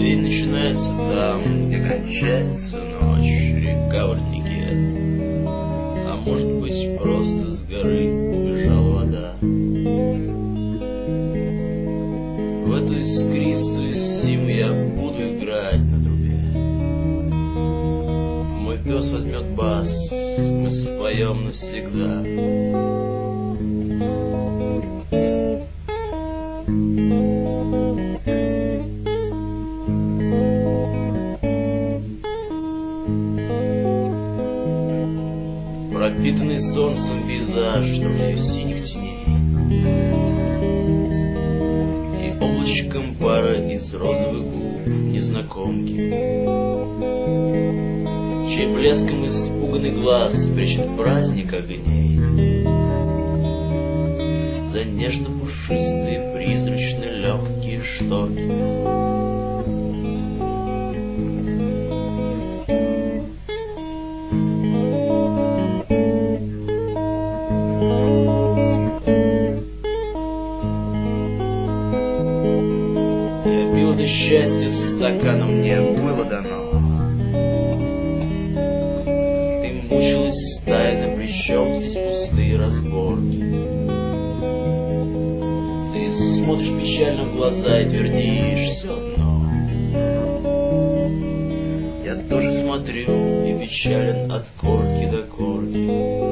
День начинается там, где кончается ночь, река в роднике. А может быть, просто с горы убежала вода. В эту искристую зиму я буду играть на трубе. Мой пес возьмет бас, мы споем навсегда. Пропитанный солнцем пейзаж труднее синих теней и облачком пара из розовых губ незнакомки, чей блеском испуганный глаз прячет праздник огней за нежно-пушистые призрачно-легкие штоки. Я пил это счастье стаканом, мне было дано. Ты мучилась тайно, причем здесь пустые разборки. Ты смотришь печально в глаза и твердишь все одно. Я тоже смотрю и печален от корки до корки.